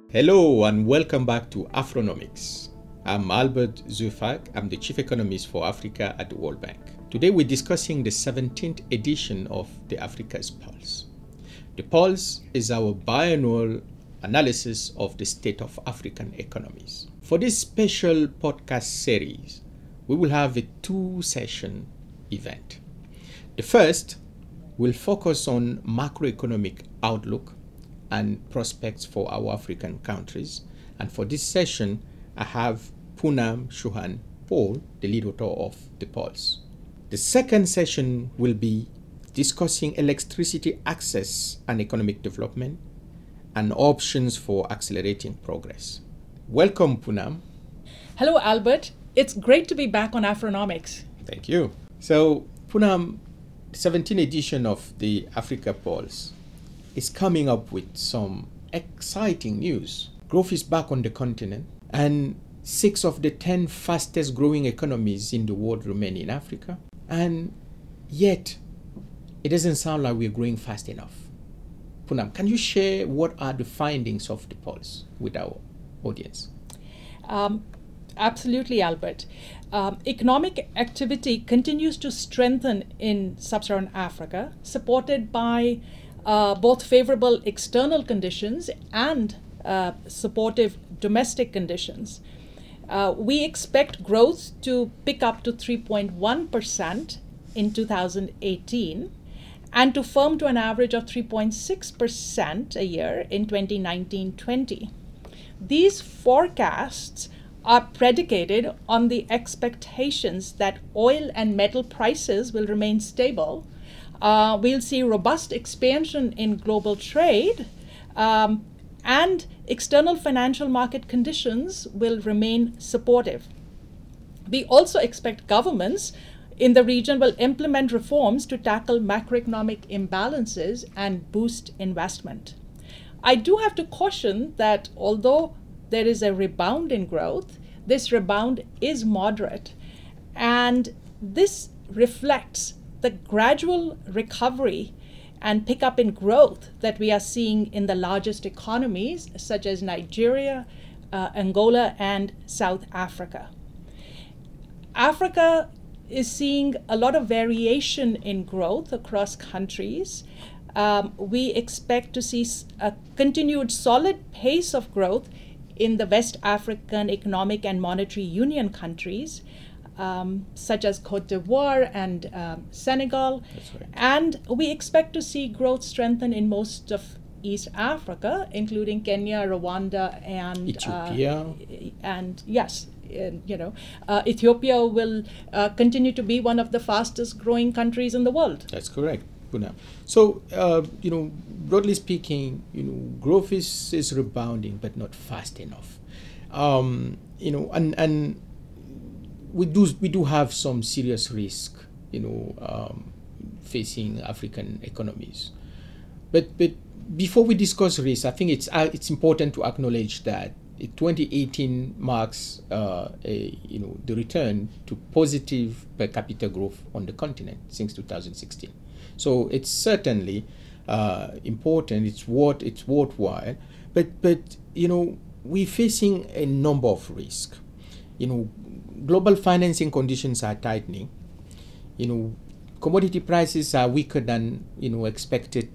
Hello and welcome back to Afronomics. I'm Albert Zufak. I'm the Chief Economist for Africa at the World Bank. Today we're discussing the 17th edition of the Africa's Pulse. The Pulse is our biannual analysis of the state of African economies. For this special podcast series, we will have a two-session event. The first will focus on macroeconomic outlook and prospects for our African countries. And for this session, I have Poonam Chauhan Paul, the lead author of The Pulse. The second session will be discussing electricity access and economic development and options for accelerating progress. Welcome, Poonam. Hello, Albert. It's great to be back on Afronomics. Thank you. So, Poonam, the 17th edition of the Africa Pulse is coming up with some exciting news. Growth is back on the continent, and 6 of the 10 fastest growing economies in the world remain in Africa. And yet, it doesn't sound like we're growing fast enough. Poonam, can you share what are the findings of the Pulse with our audience? Absolutely, Albert. Economic activity continues to strengthen in sub-Saharan Africa, supported by both favorable external conditions and supportive domestic conditions. We expect growth to pick up to 3.1% in 2018 and to firm to an average of 3.6% a year in 2019-20. These forecasts are predicated on the expectations that oil and metal prices will remain stable. We'll see robust expansion in global trade, and external financial market conditions will remain supportive. We also expect governments in the region will implement reforms to tackle macroeconomic imbalances and boost investment. I do have to caution that although there is a rebound in growth, this rebound is moderate, and this reflects the gradual recovery and pickup in growth that we are seeing in the largest economies such as Nigeria, Angola, and South Africa. Africa is seeing a lot of variation in growth across countries. We expect to see a continued solid pace of growth in the West African Economic and Monetary Union countries, such as Cote d'Ivoire and Senegal. That's right. And we expect to see growth strengthen in most of East Africa, including Kenya, Rwanda, and Ethiopia. Ethiopia will continue to be one of the fastest growing countries in the world. That's correct, Poonam. So, broadly speaking, growth is rebounding, but not fast enough. And we do have some serious risk, facing African economies. But before we discuss risk, I think it's important to acknowledge that 2018 marks the return to positive per capita growth on the continent since 2016. So it's certainly important. It's worthwhile. But we're facing a number of risks. Global financing conditions are tightening. Commodity prices are weaker than expected.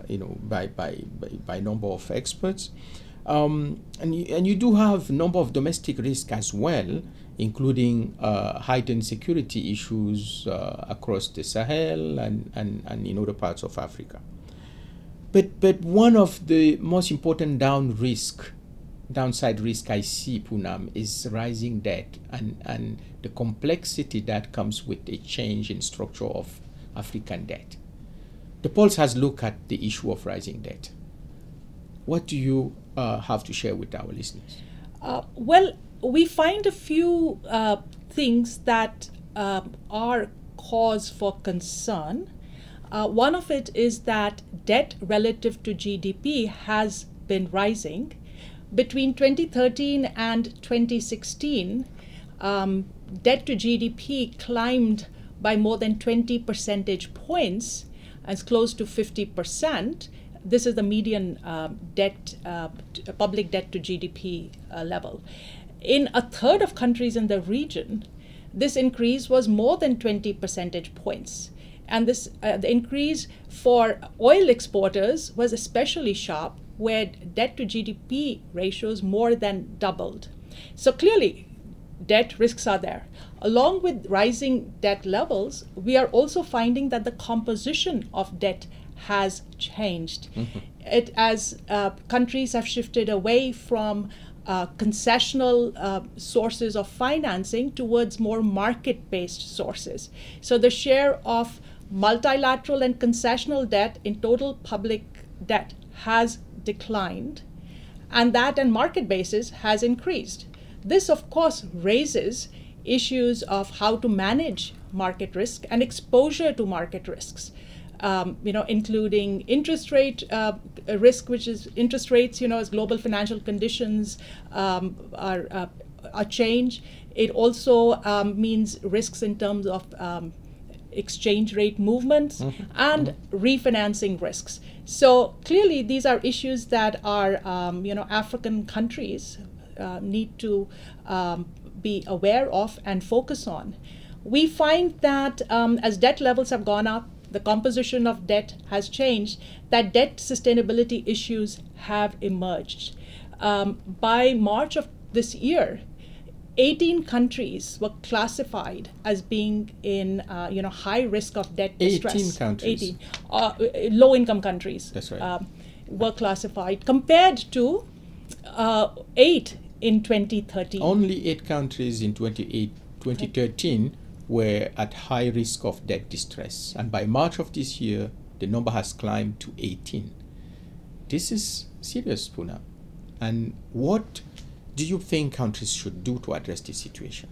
By number of experts, and you do have a number of domestic risks as well, including heightened security issues across the Sahel and in other parts of Africa. But one of the most important downside risk I see, Poonam, is rising debt and the complexity that comes with a change in structure of African debt. The Pulse has looked at the issue of rising debt. What do you have to share with our listeners? Well, we find a few things that are cause for concern. One of it is that debt relative to GDP has been rising. Between 2013 and 2016, debt to GDP climbed by more than 20 percentage points, as close to 50%. This is the median public debt to GDP level. In a third of countries in the region, this increase was more than 20 percentage points. And the increase for oil exporters was especially sharp, where debt to GDP ratios more than doubled. So clearly, debt risks are there. Along with rising debt levels, we are also finding that the composition of debt has changed. As countries have shifted away from concessional sources of financing towards more market-based sources. So the share of multilateral and concessional debt in total public debt has declined, and that on market basis has increased. This, of course, raises issues of how to manage market risk and exposure to market risks, including interest rate risk, which is interest rates, as global financial conditions are change. It also means risks in terms of exchange rate movements and refinancing risks. So clearly, these are issues that our African countries need to be aware of and focus on. We find that as debt levels have gone up, the composition of debt has changed, that debt sustainability issues have emerged. By March of this year, 18 countries were classified as being in high risk of debt distress. 18 countries. 18 low-income countries. That's right. Were classified, compared to 8 in 2013. Only 8 countries in 2013 were at high risk of debt distress. And by March of this year, the number has climbed to 18. This is serious, Poonam. And what do you think countries should do to address this situation?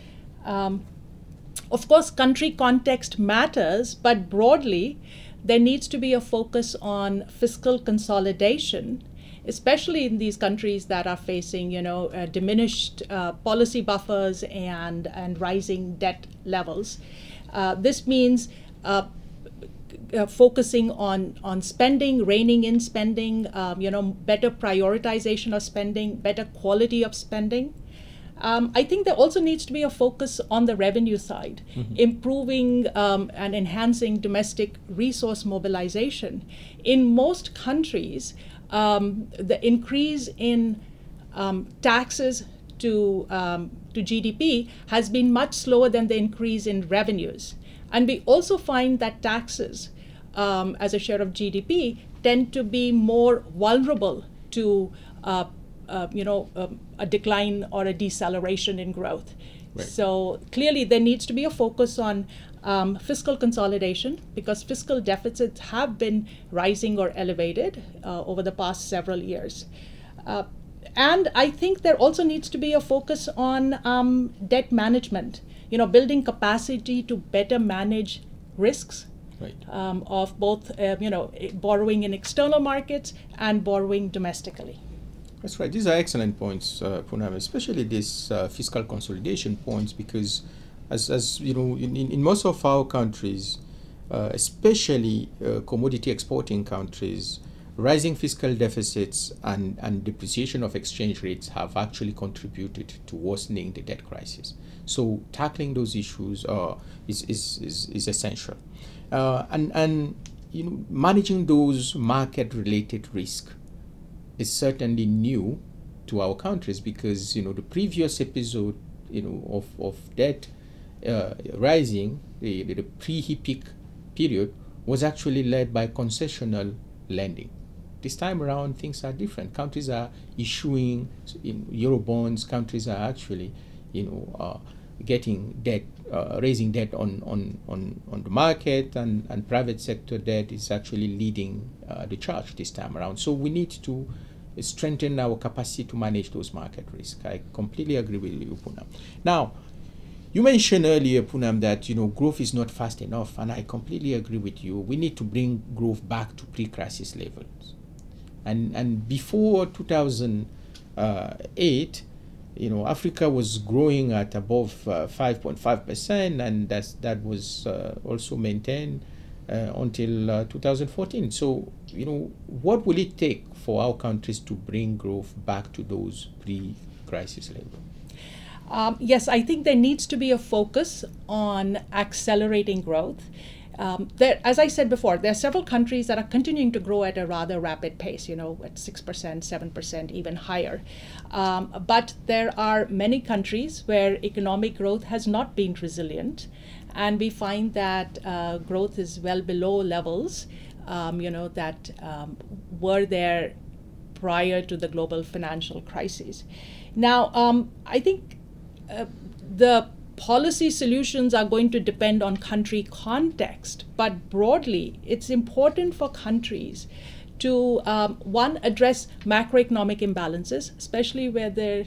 Of course, country context matters, but broadly, there needs to be a focus on fiscal consolidation, especially in these countries that are facing, diminished policy buffers and rising debt levels. This means focusing on spending, reining in spending, better prioritization of spending, better quality of spending. I think there also needs to be a focus on the revenue side, improving and enhancing domestic resource mobilization. In most countries, the increase in taxes to GDP has been much slower than the increase in revenues. And we also find that taxes as a share of GDP tend to be more vulnerable to a decline or a deceleration in growth. Right. So clearly there needs to be a focus on fiscal consolidation, because fiscal deficits have been rising or elevated over the past several years. And I think there also needs to be a focus on debt management, building capacity to better manage risks. Right. Of both, borrowing in external markets and borrowing domestically. That's right. These are excellent points, Poonam, especially these fiscal consolidation points, because as you know, in most of our countries, especially commodity exporting countries, rising fiscal deficits and depreciation of exchange rates have actually contributed to worsening the debt crisis. So tackling those issues is essential. And managing those market-related risks is certainly new to our countries, because the previous episode of debt rising, the pre-HIPC period, was actually led by concessional lending. This time around, things are different. Countries are issuing Eurobonds. Countries are actually getting debt, raising debt on the market, and private sector debt is actually leading the charge this time around. So we need to strengthen our capacity to manage those market risks. I completely agree with you, Poonam. Now, you mentioned earlier, Poonam, that growth is not fast enough, and I completely agree with you. We need to bring growth back to pre-crisis levels. And before 2008, Africa was growing at above 5.5%, and that was also maintained until 2014. So, what will it take for our countries to bring growth back to those pre-crisis levels? Yes, I think there needs to be a focus on accelerating growth. As I said before, there are several countries that are continuing to grow at a rather rapid pace, at 6%, 7%, even higher. But there are many countries where economic growth has not been resilient. And we find that growth is well below levels, that were there prior to the global financial crisis. Now, I think the policy solutions are going to depend on country context, but broadly, it's important for countries to one, address macroeconomic imbalances, especially where their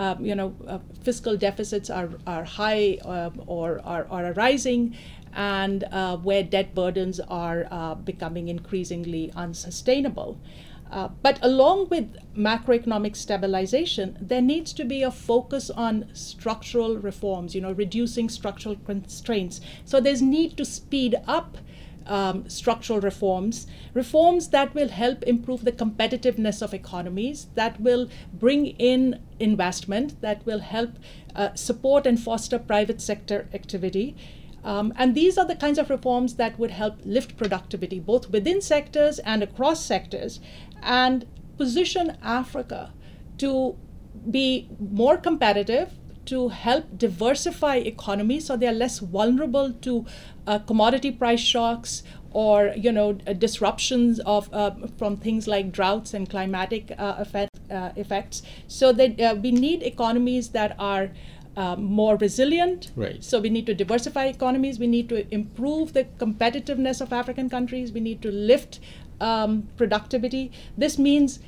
fiscal deficits are high or are rising, and where debt burdens are becoming increasingly unsustainable. But along with macroeconomic stabilization, there needs to be a focus on structural reforms, reducing structural constraints. So there's need to speed up structural reforms that will help improve the competitiveness of economies, that will bring in investment, that will help support and foster private sector activity. And these are the kinds of reforms that would help lift productivity, both within sectors and across sectors, and position Africa to be more competitive, to help diversify economies so they are less vulnerable to commodity price shocks or disruptions from things like droughts and climatic effects. So that we need economies that are more resilient. Right. So we need to diversify economies. We need to improve the competitiveness of African countries. We need to lift productivity. This means,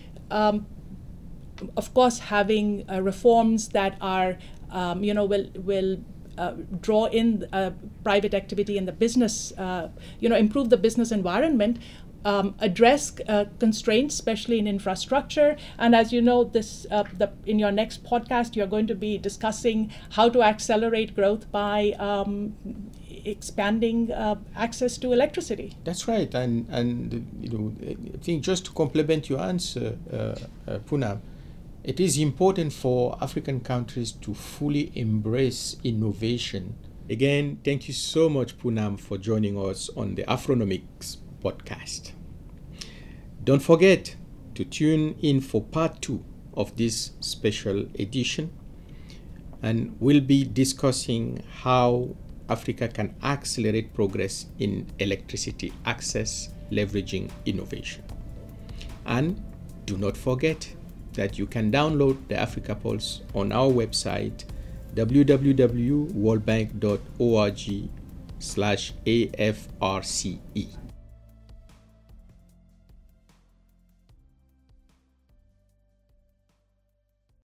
of course, having reforms that are, will draw in private activity in the business, improve the business environment. Address constraints, especially in infrastructure. And as you know, in your next podcast, you're going to be discussing how to accelerate growth by expanding access to electricity. That's right. And I think just to complement your answer, Poonam, it is important for African countries to fully embrace innovation. Again, thank you so much, Poonam, for joining us on the Afronomics podcast. Don't forget to tune in for part 2 of this special edition, and we'll be discussing how Africa can accelerate progress in electricity access, leveraging innovation. And do not forget that you can download the Africa Pulse on our website, www.worldbank.org/AFRCE.